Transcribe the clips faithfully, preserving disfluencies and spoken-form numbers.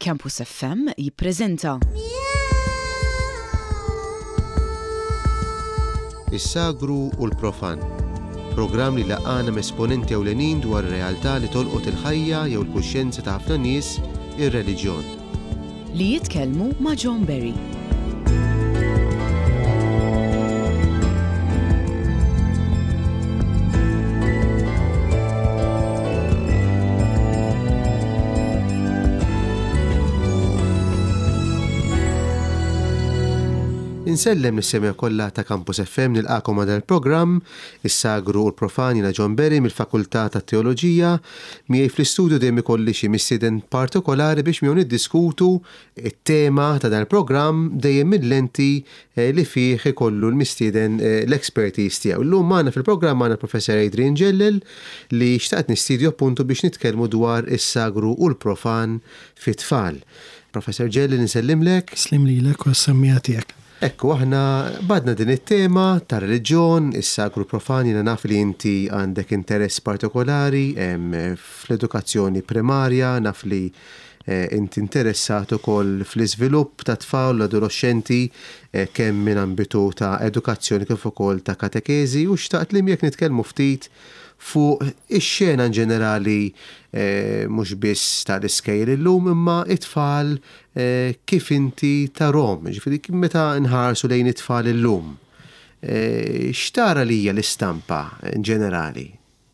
Campus F M jippreżenta Is-sagru u l-profan. Programm li laqgħana esponenti ewlenin dwar ir-realtà li tolqot il-ħajja jew il-kuxjenza ta' ħafna nies, ir-reliġjon. li jitkellmu ma' John Berry. Insellem nis-semja kollha ta' Campus F M nilqakom għal il-programm Is-sagru u l-profan jiena John Berry mill-Fakultà tat-Teoloġija miegħi fl-istudju dejjem ikolli xi mistieden partikolari biex miegħu niddiskutu it-tema ta' dan il-programm dejjem mid-lenti li fih ikollu l-mistieden l-expertise tiegħu. Illum magħna fil-programm għandna l-Professor Adrian Ġellel li xtaqt nistidju appuntu biex nitkellmu dwar is-sagru u l-profan fit-tfal. Professor Ġellel insellimlek. Slim lilek u s-semmija tiegħek. Ekku, aħna badna din it-tema ta' reliġjon, is-sagru profani, jiena naf li inti għandek interess partikolari fl-edukazzjoni primarja, naf li inti interessat ukoll fl-iżvilupp ta' tfal u adolescenti kemm minn ambitu ta' edukazzjoni kif ukoll ta' katekezi u xtaqt li jekk nitkellmu ftit fuq ix-xena ġenerali mhux biss tal-iskejjel illum imma it-tfal kif inti tarhom, ġifieri meta nħarsu lejn it-tfal illum. X'tara li hija l-istampa ġenerali?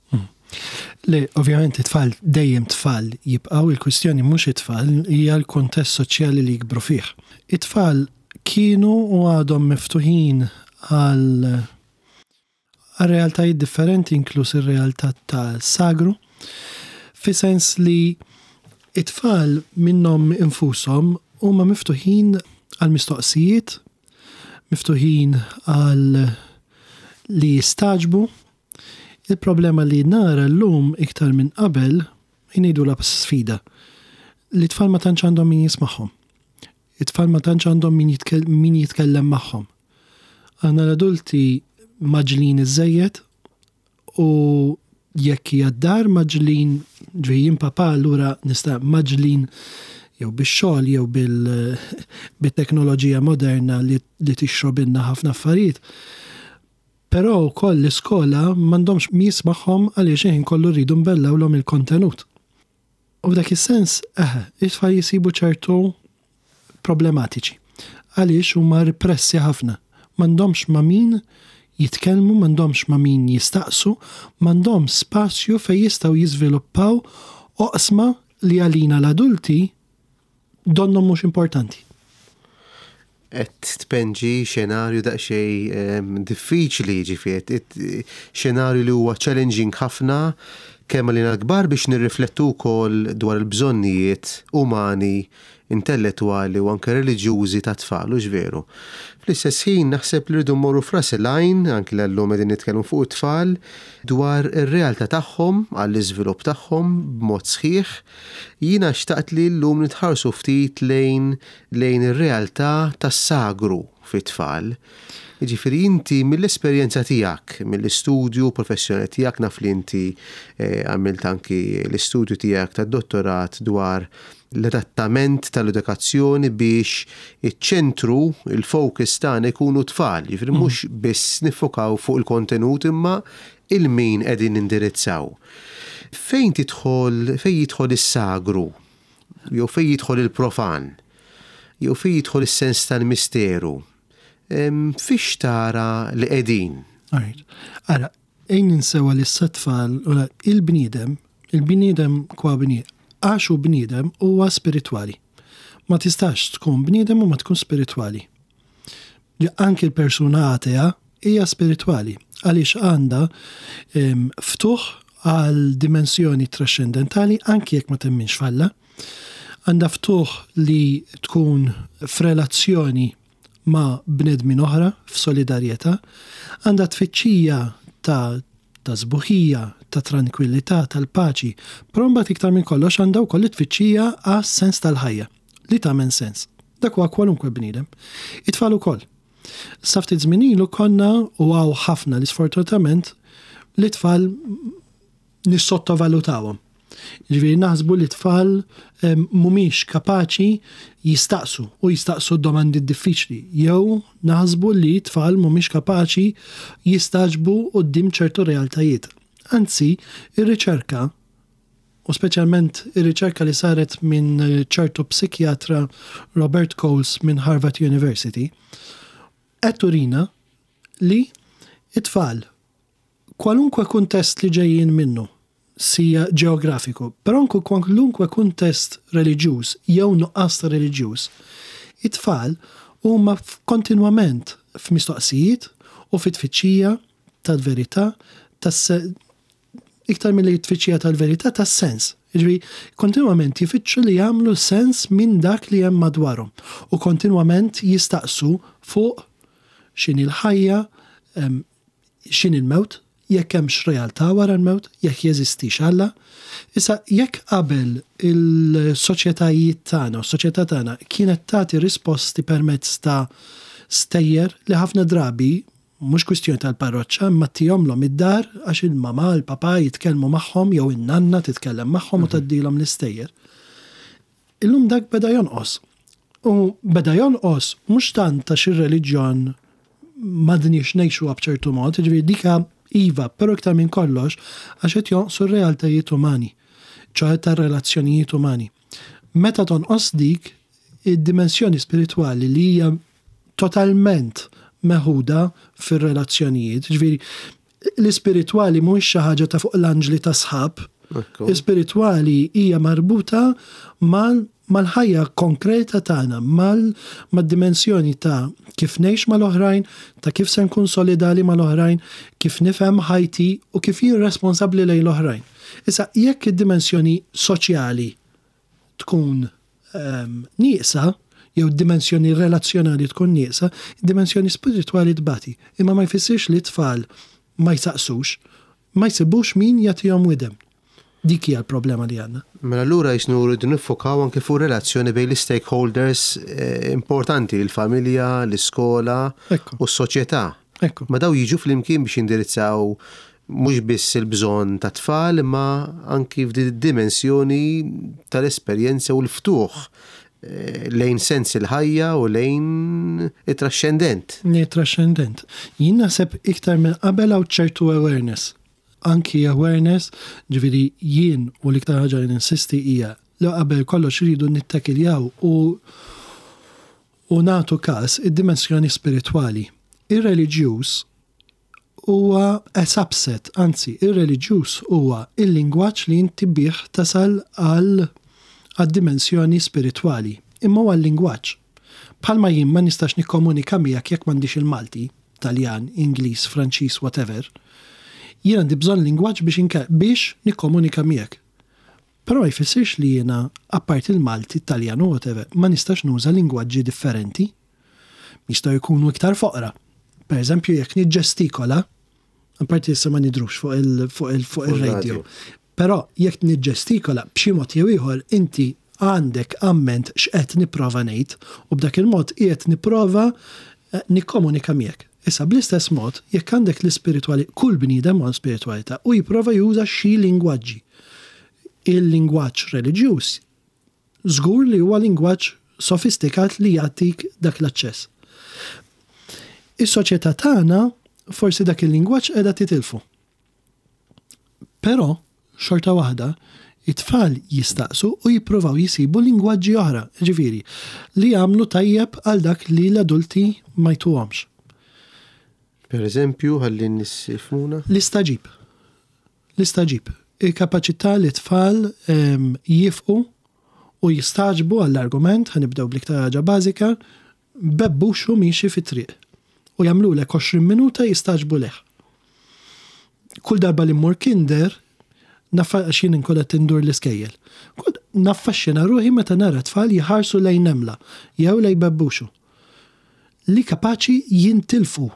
Le, ovvjament it-tfal dejjem tfal jibqgħu il-kwistjoni mhux it-tfal hija l-kuntest soċjali li jikbru fih. It-tfal kienu u għadhom miftuħin għal realtajiet differenti inkluż ir-realtà tas-sagru, fi sens li it-tfal minnhom infushom huma miftuħin għal mistoqsijiet, miftuħin għal li jistaġbu. Il-problema li nara llum iktar minn qabel jnidu la sfida. L-itfal ma tantx għandhom min jismagħhom. It-tfal ma tantx għandhom min jitkellem magħhom. Aħna l-adulti maġlin iż-żejjed u jekk hija d-dar maġlin ġejjin papà allura nista' maġlin jew bix-xogħol jew bil-teknoloġija moderna li li tixrobilna ħafna affarijiet. Però wkoll l-iskola m'għandhomx min jismagħhom għaliex ħin kollu rridu nbellawlhom il-kontenut. U f'dak is-sens eħe, it-tfal jisibu ċertu problematiċi għaliex huma repressi ħafna. M'għandhomx ma' min jitkellmu, m'għandhomx ma' min jistaqsu, m'għandhom spazju fejn jistgħu jiżviluppaw oqsma li għalina l-adulti donnom mhux importanti. Et tpenġi xenarju daqsxejn diffiċli ġifiet, xenarju li huwa challenging ħafna kemm għalina l-kbar biex nirriflettu wkoll dwar il-bżonnijiet umani, intellettwali u anke reliġjużi ta' tfal, u veru. Fl-istess ħin naħseb li rridu mmorru f'ras il-għajn anke l-llum qegħdin nitkellmu fuq it-tfal dwar ir-realtà tagħhom għall-iżvilupp tagħhom b'mod sħiħ. Jiena xtaqt li llum nitħarsu ftit lejn lejn ir-realtà tas-sagru fit-tfal. Jiġifieri inti mill-esperjenza tiegħek, mill-istudju professjonali tiegħek naf li inti għamilt anki l-istudju tiegħek tad-dottorat dwar l-adattament tal-edukazzjoni biex iċ-ċentru, il-focus tagħna jkunu tfal, jiġifieri mhux biss nifokaw fuq il-kontenut imma il-min qegħdin indirizzaw. Fejn tidħol fejn jidħol is-sagru? Jew fejn jidħol il-profan? Jew fejn jidħol is-sens tal-misteru? Fiex tara li qegħdin? Ara, ejn ninsewa li s-tfal il-bniedem, il-bniedem kwa bniedem għaxu bniedem huwa spiritwali. Ma tistax tkun bniedem u ma tkun spiritwali. Anki l-persuna atea hija spiritwali għaliex għandha ftuħ għal dimensjoni trascendentali anki jekk ma temminx falla. Għandha ftuħ li tkun f'relazzjoni ma' bnedmin oħra f'solidarjetà, għandha tfittxija ta' ta' żbuħija, ta' tranquillità, tal-paċi, però mbagħad iktar minn kollox għandha wkoll it-tfittxija għas sens tal-ħajja, li tagħmel sens. Dak huwa kwalunkwe bniedem. It-tfal ukoll. Sa ftit żmien ilu konna u għaw ħafna li sfortunatament li tfal nissottovalutawhom. Ġifieri naħsbu li tfal mhumiex kapaċi jistaqsu u jistaqsu domandi diffiċli. Jew naħsbu li tfal mhumiex kapaċi jistaġbu quddiem ċertu realtajiet. Anzi, ir-riċerka, u speċjalment ir-riċerka li saret minn ċertu psikjatra Robert Coles minn Harvard University, qed turina li it-tfal kwalunkwe kuntest li ġejjin minnu sija ġeografiku, però anke kwalunkwe kuntest reliġjuż jew nuqqas ta' reliġjuż, it-tfal huma kontinwament f'mistoqsijiet u fit-tfittxija tal-verità, iktar milli t-tfittxija tal-verità tas-sens. Jiġri kontinwament jifittxu li jagħmlu sens minn dak li hemm madwarhom u kontinwament jistaqsu fuq x'inhi l-ħajja, x'inhi l-mewt, jekk hemmx realtà wara l-mewt, jekk jeżistix Alla. Issa jekk qabel il-soċjetajiet tagħna u s-soċjetà tagħna kienet tagħti risposti permezz ta' stejjer li ħafna drabi mhux kwistjoni tal-parroċċa imma tihomlhom id-dar għax il-mama l-papa jitkellmu magħhom jew in-nanna titkellem magħhom u tgħaddilhom l-istejjer. Illum dak beda jonqos. U beda jonqos mhux tant ta' xi reliġjon m'għadniex ngħixu b'ċertu mod, ġifieri dika iva, però iktar minn kollox għax qed jonqsu r-realtajiet umani, ċoħe tar-relazzjonijiet umani. Meta tonqos dik id-dimensjoni spiritwali li hija totalment meħuda fir-relazzjonijiet, ġifieri l-ispiritwali mhuwiex xi ħaġa ta' fuq l-anġli ta' sħab, l-ispiritwali hija marbuta mal mal-ħajja konkreta tagħna, mal-dimensjoni ta' kif ngħix mal-oħrajn, ta' kif se nkun solidali mal-oħrajn, kif nifhem ħajti u kif jien responsabbli lejn l-oħrajn. Issa jekk id-dimensjoni soċjali tkun um, nieqsa, jew id-dimensjoni relazzjonali tkun nieqsa, id-dimensjoni spiritwali tbati. Imma ma jfissirx li tfal ma jsaqsux, ma jsibux min jagħtihom widem. Dik hija l-problema li għandna. Mela allura jisnu rridu nifokaw anke fuq relazzjoni bejn l-stakeholders eh, importanti, l-familja, l-iskola u s-soċjetà. Ma daw jiġu flimkien biex indirizzaw mhux biss il-bżonn ta' tfal, imma anki f'di dimensjoni tal-esperjenza u l-ftuħ eh, lejn sens il-ħajja u lejn it-trascendent. It-trascendent. Jien naħseb iktar minn qabel hawn ċertu awareness. Anki awareness, ġifieri jien u l-iktar ħaġa li ninsisti hija li qabel kollox iridu nittakiljaw u u nagħtu każ id-dimensjoni spiritwali. Ir-reliġjuż huwa a subset, anzi ir-reliġjuż huwa il-lingwaġġ li inti bih tasal għal għad-dimensjoni spiritwali. Imma huwa l-lingwaġġ. Bħalma jien ma nistax nikkomunika miegħek jekk m'għandix il-Malti, Taljan, Ingliż, Franċiż, whatever. Jiena għandi bżonn lingwaġġ biex inka biex nikkomunika miegħek. Però ma jfissirx li jiena apart il-Malti, Taljan u whatever, ma nistax nuża lingwaġġi differenti. Jistgħu jkunu iktar foqra. Pereżempju jekk niġġestikola, apparti issa ma nidrux fuq il fuq il fuq ir-radio. Però jekk niġġestikola b'xi mod jew ieħor inti għandek amment x'qed nipprova ngħid u b'dak il-mod qiegħed nipprova nikkomunika miegħek. Issa bl-istess mod, jekk għandek l-ispiritwali, kull bniedem għal spiritualità u jipprova juża xi lingwaġġi. Il-lingwaġġ reliġjuż żgur li huwa lingwaġġ sofistikat li jagħtik dak l-aċċess. Is-soċjetà tagħna forsi dak il-lingwaġġ qiegħda titilfu. Però xorta waħda it-tfal jistaqsu u jippruvaw jisibu lingwaġġi oħra, ġifieri, li jagħmlu tajjeb għal dak li l-adulti ma jtuhomx. Per eżempju, ħalli nisifmuna? L-istaġib. L-istaġib. Il-kapaċità li tfal um, jifqu u jistaġbu għall-argument, ħanibdew bl-iktar ħaġa bażika, bebbuxu miexi fit-triq. U jagħmlu lek għoxrin minuta jistaġbu leħ. Kull darba li mmur kinder, naffaxxin inkolla tindur l-iskejjel. Naffaxxina ruħi meta nara tfal jħarsu lejn nemla, jew lejn bebbuxu. Li kapaċi jintilfu.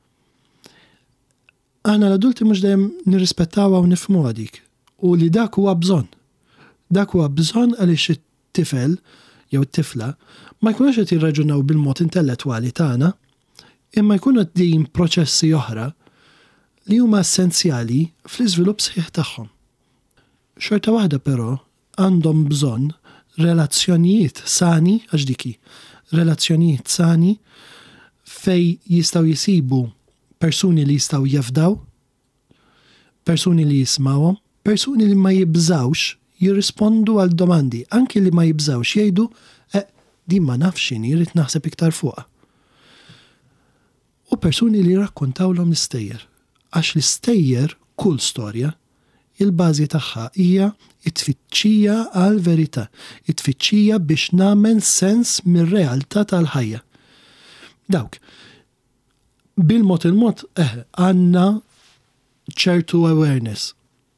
Aħna l-adulti mhux dejjem nirrispettawha u nifhmu dik. U li dak huwa bżonn. Dak huwa bżonn għaliex it-tifel jew it-tifla ma jkunux qed jirraġunaw bil-mod intellettwali tagħna, imma jkunu għaddejjin proċessi oħra li huma essenzjali fl-iżvilupp sħiħ tagħhom. xorta waħda però għandhom bżonn relazzjonijiet sani, għax diki, relazzjonijiet sani fej jistaw jisibu persuni li jistaw jafdaw, persuni li jismawhom, persuni li ma jibżawx jirrispondu għal domandi, anki li ma jibżawx jgħidu, eh, din ma nafxini, rrit naħseb iktar fuqha. U persuni li rakkontawlhom l-istejjer, għax l-istejjer kull storja, il-bażi tagħha hija it-tfittxija għal verità, it-tfittxija biex nagħmel sens mir-realtà tal-ħajja. Dawk, bil-mod il-mod, eh, għandna ċertu awareness.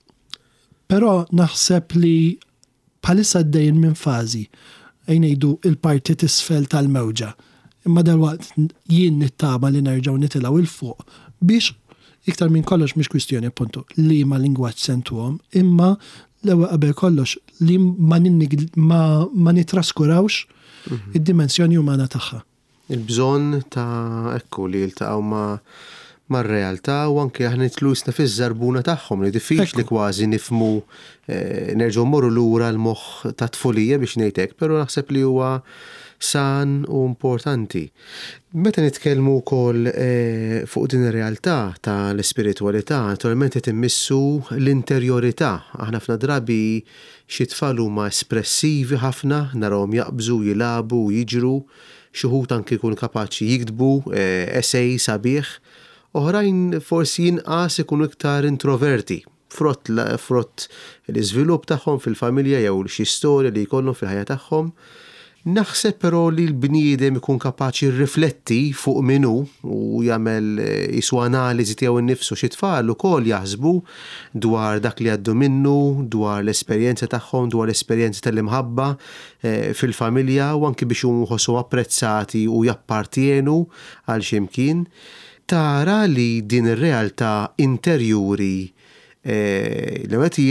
Però naħseb li bħalissa d-dejn minn fazi għajnejdu il-parti tisfel tal-mewġa. Imma dal-waqt jien nittama li nerġaw nitilaw il-fuq biex iktar minn kollox mhix kwistjoni appuntu li ma lingwaġġ sentuhom, imma l-ewwel qabel kollox li ma, ma, ma nitraskurawx mm-hmm. id-dimensjoni umana tagħha. Il-bżonn ta' ekku li jiltaqgħu ma' mar-realtà u anke aħna nitlusna fiż-żarbuna tagħhom li diffiċli kważi nifmu eh, nerġgħu mmorru lura l-moħħ ta' tfulija biex ngħidlek, però naħseb li huwa san u importanti. Meta nitkellmu wkoll eh, fuq din ir-realtà tal-ispiritwalità, naturalment qed immissu l-interjorità. Aħna f'na drabi xi tfal huma espressivi ħafna, narahom jaqbżu, jilagħbu, jiġru, xi wħud anke jkunu kapaċi jiktbu eh, essej sabiħ. Oħrajn forsi jinqas ikunu iktar introverti, frott, frott l-iżvilupp tagħhom fil-familja jew xi storja li jkollhom fil-ħajja tagħhom. Naħseb però li l-bniedem ikun kapaċi jirrifletti fuq minnu u jagħmel isu analiżi tiegħu innifsu xi tfal ukoll jaħsbu dwar dak li għaddu minnu, dwar l-esperjenza tagħhom, dwar l-esperjenza tal-imħabba eh, fil-familja u anke biex jħossu apprezzati u jappartienu għal x'imkien. Tara li din ir-realtà interjuri eh,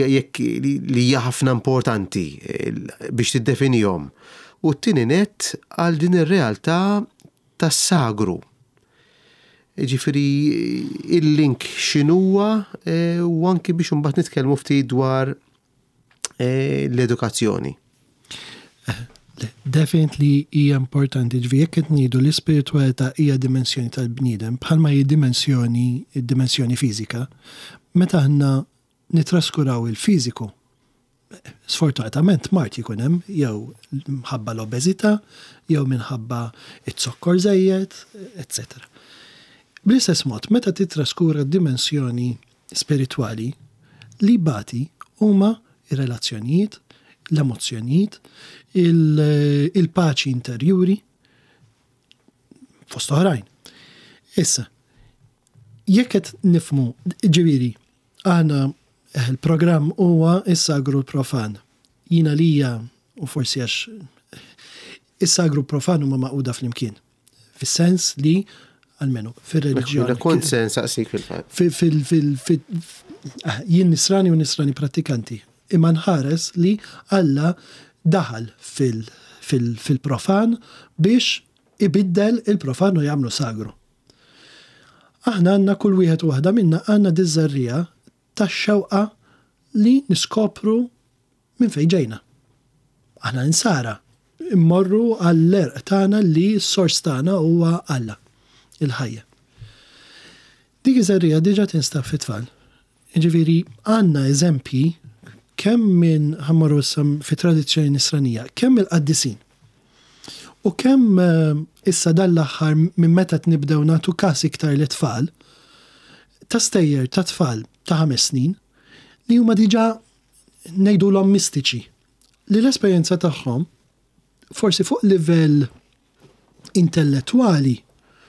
li hija ħafna importanti eh, biex tiddefinihom. U t-tieni nett għal din ir-realtà tas-sagru. Ġifieri il-link x'inhuwa eh, u anke biex imbagħad nitkellmu ftit dwar eh, l-edukazzjoni. Definitely hija importanti, ġifieri jekk qed ngħidu l-ispiritwalità hija dimensjoni tal-bniedem bħalma hija dimensjoni id-dimensjoni fiżika, meta aħna nitraskuraw il-fiżiku, sfortunatament mart jkun hemm jew minħabba l-obeżità, jew minħabba it-sokkor żejjed, et cetera. Bl-istess mod, meta titraskura d-dimensjoni spiritwali li bati huma ir-relazzjonijiet, l-emozzjonijiet, il-paċi interjuri, fost oħrajn. Issa, jekk qed nifmu, ġifieri, għana il-programm huwa is-sagru profan. Jina lija, u forsi għax is-sagru profan huma maquda fl-imkien. Fis-sens li, almenu, fil-reliġjoni. Konsens saqsik fil-fatt. Jien nisrani u nisrani pratikanti. Imma nħares li Alla daħal fil-profan biex ibiddel il-profan u jagħmlu sagru. Aħna għandna kull wieħed waħda minna għandna diżarrija tax-xewqa li niskopru minn fejn ġejna. Aħna nsara immorru għall-erq tagħna li s-sors tagħna huwa Alla, il-ħajja. Dik iż-żarrija diġà tinstab fit-tfal. Jiġifieri għandna eżempji kemm minn ħammorru fi tradizzjoni nisranija, kemm il-qaddisin. U kemm issa dal-aħħar minn meta nibdew nagħtu każ iktar li tfal, ta' stejjer ta' tfal ta' ħames snin li huma diġà ngħidulhom mistiċi. Li l-esperjenza tagħhom forsi fuq livell intellettwali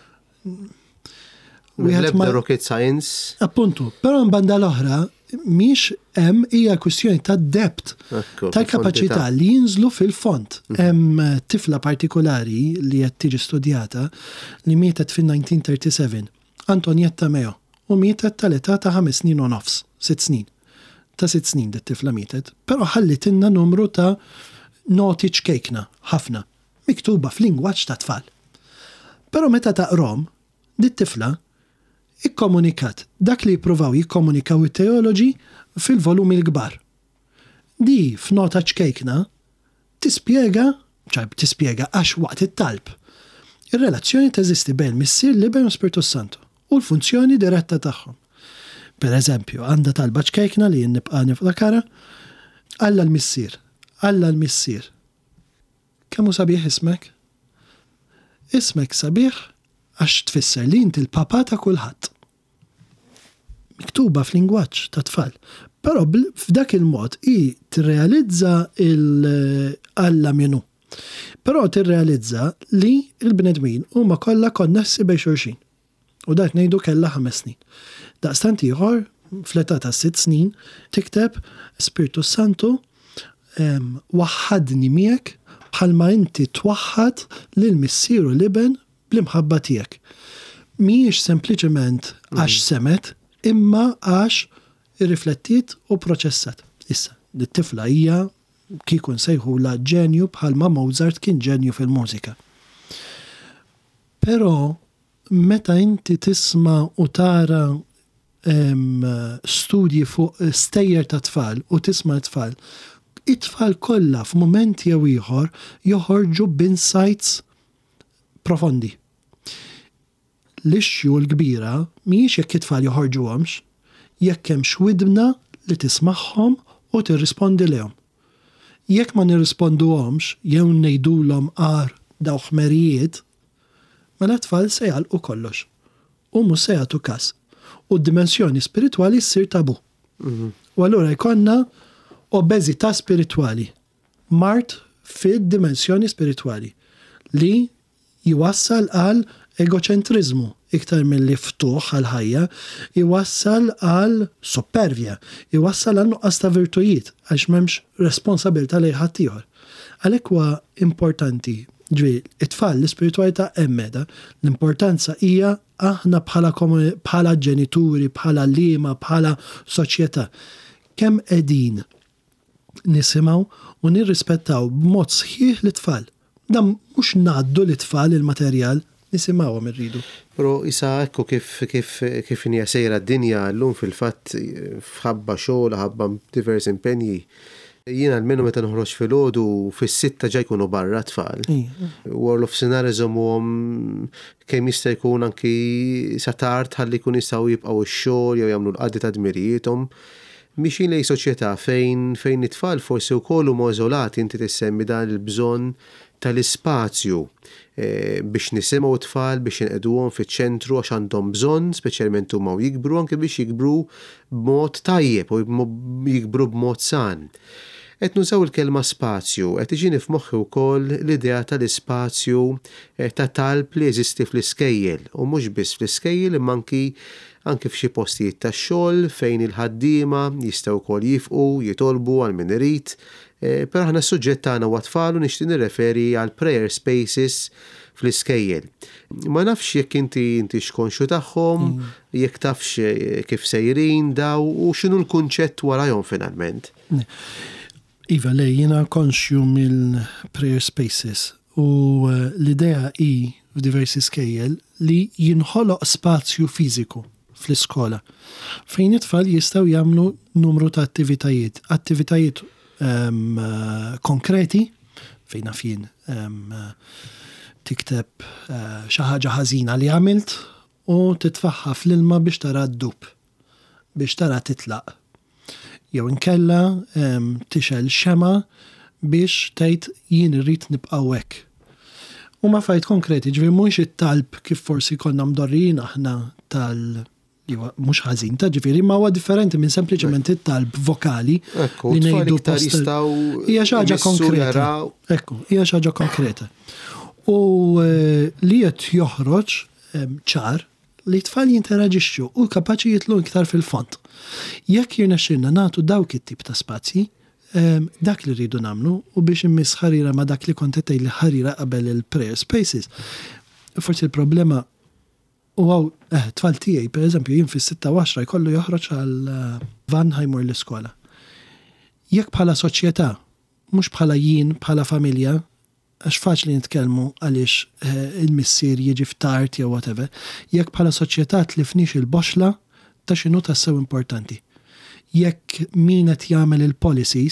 wieħed rocket science. Appuntu, però mbagħad l-oħra miex hemm hija kwistjoni ta' dept tal-kapaċità li jinżlu fil-font. Hemm tifla partikolari li qed tiġi studjata li mietet fin-nineteen thirty-seven, Antonietta Meo, u mietet tal-età ta' ħames snin u nofs, sitt snin. Ta' sitt snin dit tifla mietet, però ħallitilna numru ta' noti ċkejkna ħafna, miktuba f'lingwaġġ ta' tfal. Però meta taqrom, dit tifla ikkomunikat dak li jippruvaw jikkomunikaw it-teoloġi fil-volumi l-kbar. Di f'nota ċkejkna tispjega, ċab tispjega għax waqt it-talb. Ir-relazzjoni teżisti bejn missier liben u Spiritu Santu u l-funzjoni diretta tagħhom. Per eżempju, għandha talba ċkejkna li jien nibqa' niftakara, Alla l-missier, Alla l-missier. Kemm hu sabiħ ismek? Ismek sabiħ għax tfisser li inti l-papa ta' kulħadd. Miktuba f'lingwaġġ ta' tfal. Però f'dak il-mod i tirrealizza il-Alla minu. Però tirrealizza li l-bnedmin huma kollha konnessi bejn xulxin. U dak ngħidu kellha ħames snin. Daqstant ieħor fl-età ta' sitt snin tikteb Spiritu Santu waħħadni miegħek bħalma inti twaħħad lil missieru liben bl-imħabba tiegħek. Mhijiex sempliċement għax semet, imma għax irriflettiet u proċessat. Issa, l-tifla hija kieku nsejħula ġenju bħalma Mozart kien ġenju fil-mużika. Però meta inti tisma' u tara studji fuq stejjer ta' tfal u tisma' tfal, it-tfal kollha f'mument jew ieħor joħorġu b'insights profondi. L-ixxu l-kbira mhijiex jekk it-tfal joħorġuhomx, jekk hemm xwidbna li tismagħhom u tirrispondi lehom. Jekk ma nirrisponduhomx jew ngħidulhom għar daw ħmerijiet, mela t-tfal se jgħalqu kollox u mhux se jagħtu każ. U d-dimensjoni spiritwali ssir tabu. U allura jkollna obeżità spiritwali, mart fid-dimensjoni spiritwali li jwassal għal egoċentrizmu iktar mill-li ftuħ għal-ħajja, jwassal għal supervja, jwassal għal nuqqas ta' virtujiet, għax memx responsabilta li ħaddieħor. Għalhekk huwa importanti, ġwi, it-tfal l-ispiritualità emmeda, l-importanza hija aħna bħala bħala ġenituri, bħala liema, bħala soċjetà, kemm qegħdin nisimgħu u nirrispettaw b'mod sħiħ l-tfal. Dan mhux ngħaddu l-tfal il-materjal, nisimgħuhom irridu. Però issa ekku kif kif kif inhi sejra d-dinja llum fil-fatt f'ħabba xogħol, ħabba diversi impenji. Jiena almenu meta noħroġ filgħodu fis-sitta ġa jkunu barra tfal. World of Scenarism huhom kemm jista' jkun anki sa tard ħalli jkun jistgħu jibqgħu x-xogħol jew jagħmlu l-qagħdi ta' dmirjietom. Mixin lejn soċjetà fejn fejn it-tfal forsi wkoll huma iżolati inti tissemmi dan il-bżonn tal-ispazju biex nisimgħu tfal biex inqeduhom fiċ-ċentru għax għandhom bżonn, speċjalment huma jikbru anke biex jikbru b'mod tajjeb u jikbru b'mod san. Qed nużaw il-kelma spazju, qed iġini f'moħħi wkoll l-idea tal-ispazju ta' talb li jeżisti fl-iskejjel u mhux biss fl-iskejjel imma anki anke f'xi postijiet tax-xogħol fejn il-ħaddiema jistgħu wkoll jifqu, jitolbu għal min irid. Però aħna s-suġġett tagħna huwa tfal u nixtieq nirreferi għal prayer spaces fl-iskejjel. Ma nafx jekk inti inti xkonxu tagħhom, jekk tafx kif sejrin daw u x'inhu l-kunċett warahom finalment. Iva, lej, jiena konxju mill-prayer spaces u l-idea hi f'diversi skejjel li jinħoloq spazju fiżiku fl-iskola fejn it-tfal jistgħu jagħmlu numru ta' attivitajiet, attivitajiet Um, uh, konkreti fejn fin um, uh, tikteb uh, xi ħaġa ħażina li għamilt u titfaħħa fl-ilma biex tara d-dub, biex tara titlaq. Jew inkella um, tixel xema biex tgħid jien irrid nibqa' hekk. U ma fajt konkreti, ġifieri mhux it-talb kif forsi konna mdorrijin aħna tal- mux ħażin ta' ġifieri ma huwa differenti minn sempliċement it-talb vokali li ngħidu jistgħu hija xi ħaġa konkreta. Ekku, hija xi ħaġa konkreta. U li qed joħroġ ċar li t-tfal jinteraġixxu u kapaċi jitlu iktar fil-font. Jekk jirnexxilna nagħtu dawk it-tip ta' spazji, dak li rridu nagħmlu u biex immiss ħarira ma' dak li kont qed tgħidli ħarira qabel il-prayer spaces. Forsi il-problema u għaw, eh, tfal tijaj, per eżempju, jien fis sitta u għaxra jkollu joħroġ għal van ħajmur l-iskola. Jekk bħala soċjetà, mhux bħala jien, bħala familja, għax faċli nitkellmu għaliex eh, il-missier jiġi ftart jew whatever, jekk bħala soċjetà tlifniex il-boxla ta' x'inhu tassew importanti. Jekk min qed jagħmel il-policies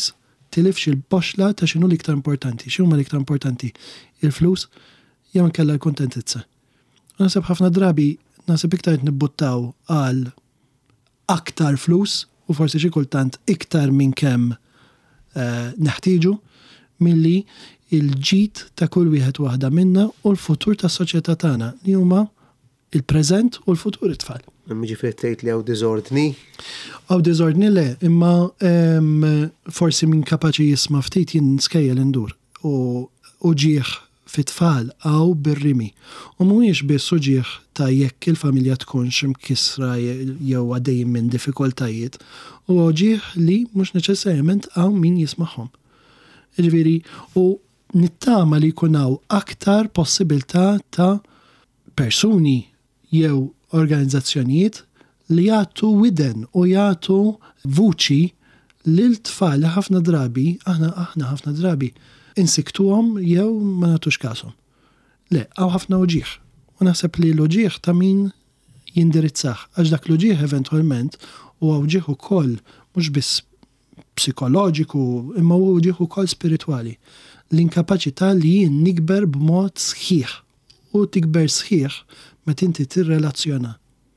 tilifx il-boxla ta' xinu l-iktar importanti. Xinu ma l-iktar importanti? Il-flus, jew inkella l-kontentizza. Nasib ħafna drabi, nasib iktar nibbuttaw għal aktar flus, u forsi xi kultant iktar minn kemm uh, neħtieġu, milli il-ġid ta' kull wieħed waħda minna u l-futur tas soċjetà tagħna li huma il-preżent u l-futur it-tfal. Ġifieri tgħid li hawn diżordni? Hawn diżordni le, imma um, forsi min kapaċi jisma' ftit jinskejjel indur u uġieħ fit-tfal għaw bir-rimi. U mhuwiex biss uġieħ ta' jekk il-familja tkunx imkisra jew għaddejjin minn diffikultajiet, u uġieħ li mhux neċessarjament għaw min jismagħhom. Ġifieri, u nittama li jkun hawn aktar possibilità ta' persuni jew organizzazzjonijiet li jagħtu widen u jagħtu vuċi lil tfal li ħafna drabi, aħna aħna ħafna drabi insiktuhom jew ma nagħtux kasom. Le, hawn ħafna uġieħ. U naħseb li l-uġieħ ta' min jindirizzah, għax dak l-uġieħ eventwalment huwa uġieħ ukoll mhux biss psikoloġiku, imma huwa uġieħ ukoll spiritwali. L-inkapaċità li jien nikber b'mod sħiħ u tikber sħiħ meta inti tirrelazzjona.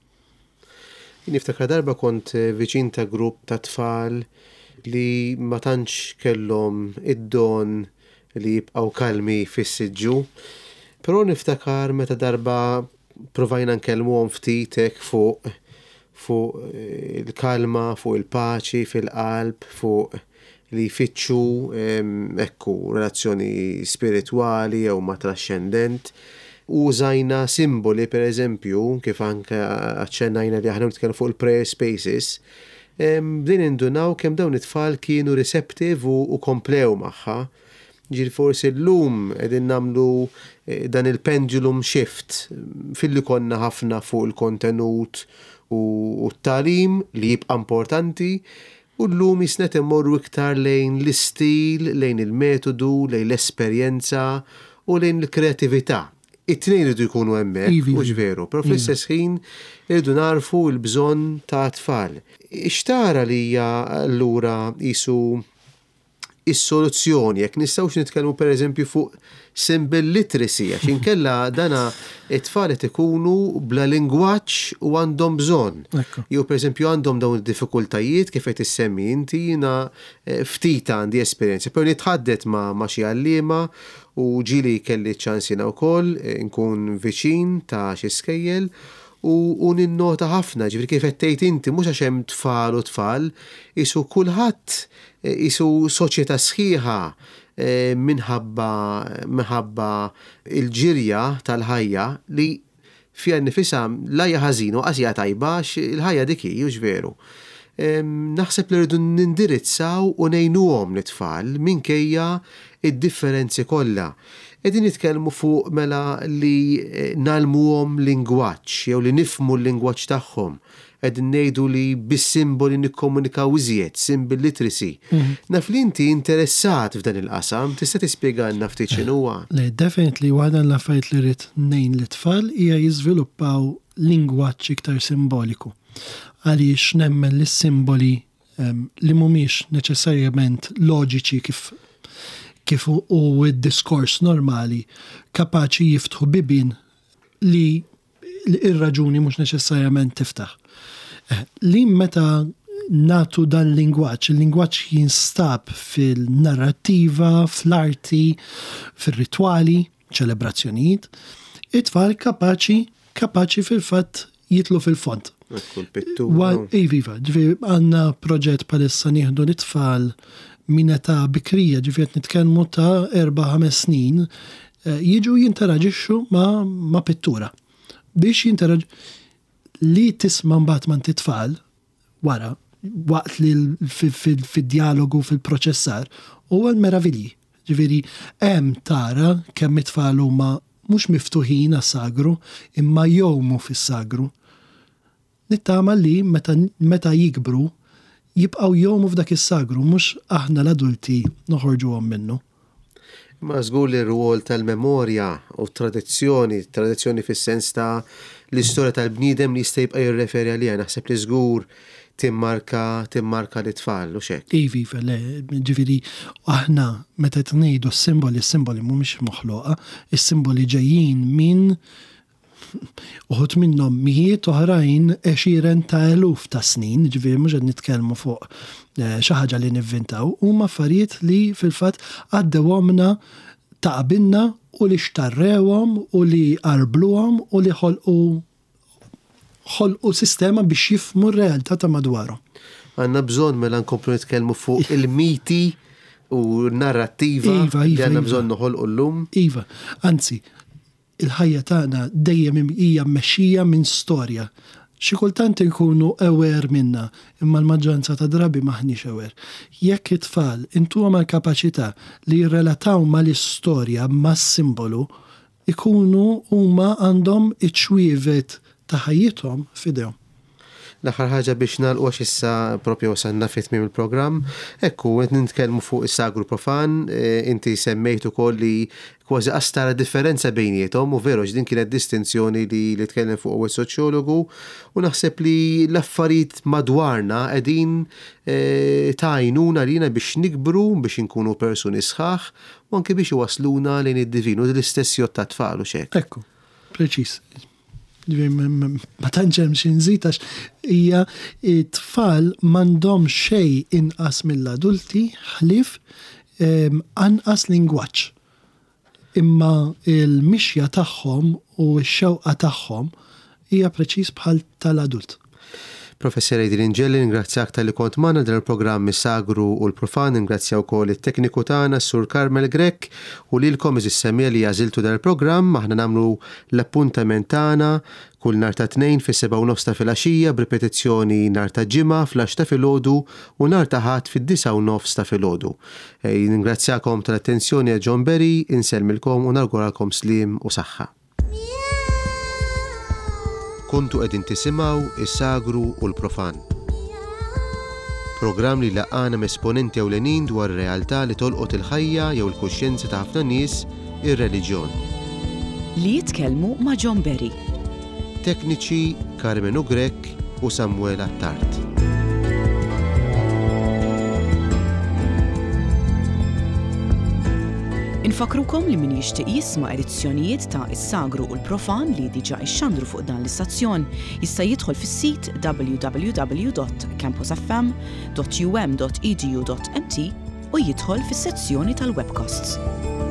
Niftakar darba kont viċin ta' grupp ta' tfal li ma tantx kellhom id-don li jibqgħu kalmi fis-siġġu. Però niftakar meta darba provajna nkellmuhom ftitek fuq fuq il-kalma, fuq il-paċi fil-qalb, fuq li jfittxu ekku relazzjoni spiritwali jew ma' trascendent. Użajna simboli, per eżempju, kif anke aċċennajna li aħna nitkellmu fuq il-prayer spaces, bdejn indunaw kemm dawn it-tfal kienu receptive u komplew magħha. Ġifieri forsi llum qegħdin nagħmlu dan il-pendulum shift filli konna ħafna fuq il-kontenut u t-tagħlim li jibqa' importanti, u llum jisnet immorru iktar lejn l-istil, lejn il-metodu, lejn l-esperjenza u lejn il-kreatività. It-tnejn irridu jkunu hemmhekk, mhux veru, però fl-istess ħin irridu narfu l-bżonn ta' tfal. Ixtara li hija allura qisu is-soluzzjoni, jekk nistgħux nitkellmu pereżempju fuq symbol literacy, għax inkella dana it-tfal qed ikunu bla lingwaġġ u għandhom bżonn. Jew pereżempju għandhom dawn id-diffikultajiet kif qed issemmi inti, jiena ftit għandi esperjenza, però nitħaddet ma' ma' xi għalliema u ġili kelli ċansina wkoll nkun viċin ta' xi skejjel u ninnota ħafna, ġifri kif qed tgħid inti mhux għax hemm tfal u tfal, isu kulħadd isu soċjetà sħiħa minħabba minħabba il-ġirja tal-ħajja li fiha nifisha lajja ħażin u qasija tajba il-ħajja dik hi mhux veru. Naħseb li rridu nindirizzaw u ngħinuhom lit-tfal minkejja id-differenzi kollha. Qegħdin nitkellmu fuq mela li nagħlmuhom lingwaġġ jew li nifhmu l-lingwaġġ tagħhom. Qegħdin ngħidu li bis-simboli nikkomunikaw iżjed, symbol literacy. Naf li inti interessat f'dan il-qasam, tista' tispjegalna ftit x'inhuwa? Le, definitely waħda l-affarijiet li rrid ngħin lit-tfal hija jiżviluppaw lingwaġġ iktar simboliku. Għaliex nemmen li s-simboli um, li mhumiex neċessarjament loġiċi kif kif u id-diskors normali kapaċi jiftħu bibin li ir-raġuni mhux neċessarjament tiftaħ. Li meta natu dan lingwaġġ, il-lingwaġġ jinstab fil-narrattiva, fl-arti, fil-ritwali, ċelebrazzjonijiet, it-tfal kapaċi kapaċi fil-fatt jitlu fil-font. Iviva, ġifieri għandna proġett palissa nieħdu l-tfal min età bikrija, ġifieri nitkellmu ta' erba' ħames snin, jiġu jinteraġixxu ma' ma' pittura. Biex jinteraġ li tisma' mbagħad ma' titfal wara waqt li fid-dialogu fil-proċessar huwa l-meravilji. Ġifieri hemm tara kemm it-tfal huma mhux miftuħin għas-sagru imma jgħumu fis-sagru. Nittama li meta, meta jikbru jibqgħu jgħumu f'dak is-sagru mhux aħna l-adulti noħorġuhom minnu. Ma żgur li r-rwol tal-memorja u tradizzjoni, tradizzjoni fis-sens ta' l-istorja tal-bniedem li jista' jibqa' jirreferi għaliha, naħseb li żgur timmarka timmarka l-tfal u xek. Ivi, le, ġifiri, aħna meta tnejdu s-simboli, s-simboli mhumiex moħloqa, is-simboli ġejjin minn uħut minnhom mijiet oħrajn għexieren ta' eluf ta' snin, ġifiri mhux qed nitkellmu fuq xi ħaġa li nivvintaw, huma affarijiet li fil-fatt għaddewhomna ta' qabilna u li xtarrewhom u li qarbluhom u li ħolqu ħolqu sistema biex jifmu r-realtà ta' madwarhom. Għandna bżonn mela nkomplu nitkellmu fuq il-miti u narrattiva Iva, li iva, għandna iva. bżonn noħolqu llum. Iva, anzi, il-ħajja tagħna dejjem hija mmexxija minn storja. Xi kultant inkunu aware minna, imma l-maġġoranza ta' drabi maħniex aware. Jekk it-tfal intuhom l-kapaċità li jirrelataw mal-istorja mas-simbolu, ikunu huma għandhom iċ-ċwievet ta' ħajjithom f'idejhom. L-aħħar ħaġa biex nagħlqu għax issa propju wasalna fi tmiem il-programm, ekku qed nitkellmu fuq is-sagru profan, inti semmejt ukoll li kważi qas tara differenza bejniethom u veru din kienet distinzjoni li li tkellem fuq huwa soċjologu u naħseb li l-affarijiet madwarna qegħdin ta' għajnuna lina biex nikbru biex inkunu persuni sħaħ u anke biex iwasluna lejn id-divin u l-istess jott ta' tfal u xek. Ekku, preċis. Ma tanġem xinżit għax hija it-tfal m'għandhom xejn inqas mill-adulti ħlief anqas lingwaġġ. Imma il-mixja tagħhom u x-xewqa tagħhom hija preċiż bħal tal-adult. Professor Eidil Inġelli, ningrazzjak tal-li kont magħna dan il-programm Is-Sagru u l-Profan, ningrazzja wkoll it-tekniku tagħna Sur Karmel Grek u lilkom iżis semmija li jażiltu dan il-programm, aħna nagħmlu l-appuntament tagħna kull nhar ta' tnejn fis-sebgħa u nofs ta' filgħaxija b'ripetizzjoni nhar ta' ġimgħa fl-għax ta' filgħodu u nhar ta' ħadd fid-disa' u nofs ta' filgħodu. Ningrazzjakom tal-attenzjoni għal John Berry, insellmilkom u nawguralkom sliem u saħħa. Kuntu qegħdin tisimgħu Is-Sagru u l-Profan. Programm li laqgħana m'esponenti ewlenin dwar ir-realtà li tolqot il-ħajja jew il-kuxjenza ta' ħafna nies, ir-reliġjon. Li jitkellmu ma' John Berry. Tekniċi Carmen Grek u Samuel Attart. Infakrukom li min jixtieq jisma' edizzjonijiet ta' Is-Sagru u l-Profan li diġà ixxandru fuq dan l-istazzjon jista' jidħol fis-sit w w w dot campus f m dot u m dot e d u dot m t u jidħol fis-sezzjoni tal-webcasts.